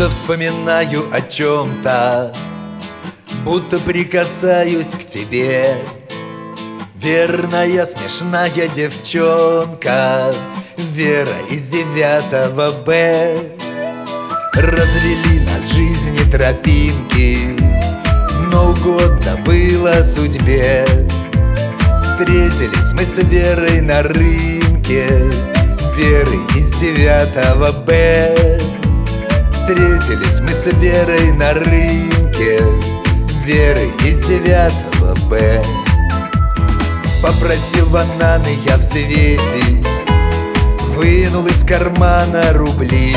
Будто вспоминаю о чем-то, будто прикасаюсь к тебе. Верная, смешная девчонка, Вера из 9 Б. Развели нас жизни тропинки, но угодно было судьбе. Встретились мы с Верой на рынке, Веры из 9 Б. Встретились мы с Верой на рынке, Веры из 9 Б. Попросил бананы я взвесить, вынул из кармана рубли.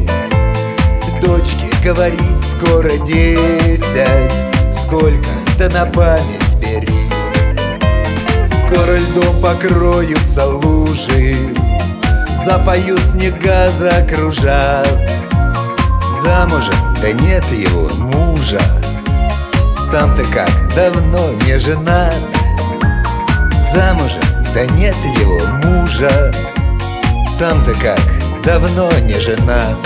Дочке говорит скоро 10, сколько-то на память бери. Скоро льдом покроются лужи, запоют снега, закружат. Замужем, да нет его мужа, сам-то как давно не женат. Замужем, да нет его мужа, сам-то как давно не женат.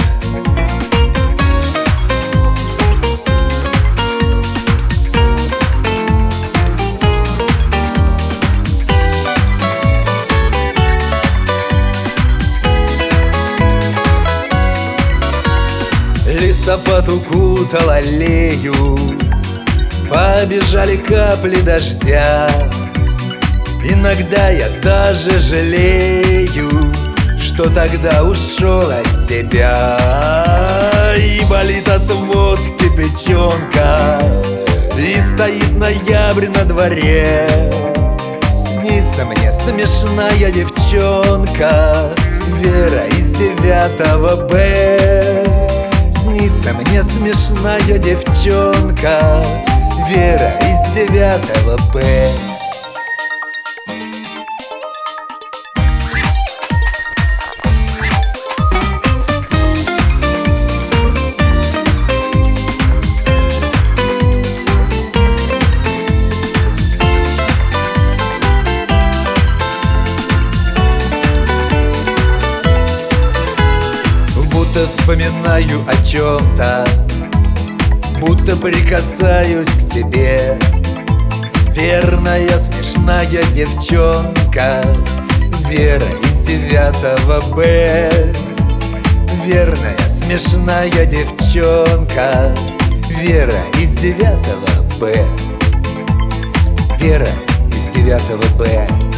Листопад укутал аллею, побежали капли дождя. Иногда я даже жалею, что тогда ушел от тебя. И болит от водки печенка, и стоит ноябрь на дворе. Снится мне смешная девчонка, Вера из 9 Б. Снится мне смешная девчонка, Вера из 9 Б. Будто вспоминаю о чем-то, будто прикасаюсь к тебе. Верная, смешная девчонка, Вера из 9 Б. Верная, смешная девчонка, Вера из 9 Б. Вера из 9 Б.